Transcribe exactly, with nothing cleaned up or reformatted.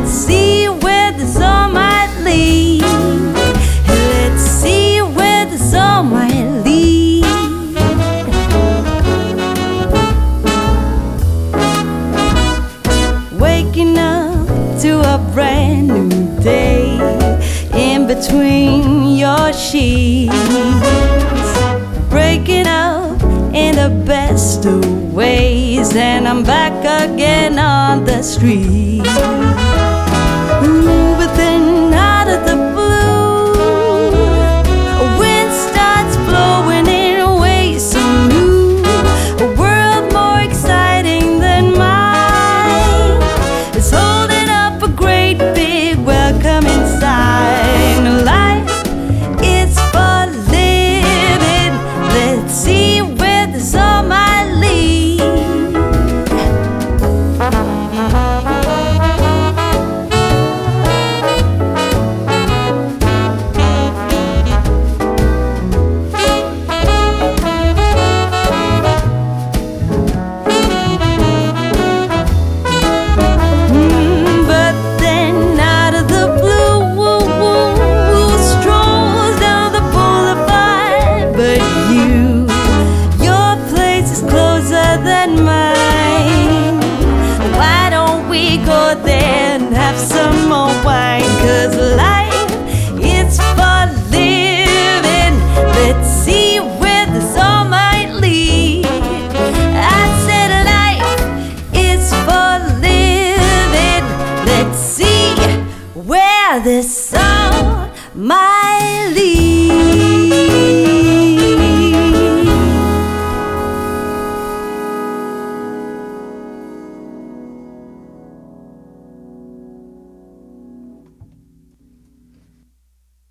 let's see where this all might lead. Let's see where this all might lead. Waking up to a brand new day in between your sheets, breaking up in the best of ways, and I'm back again on the street.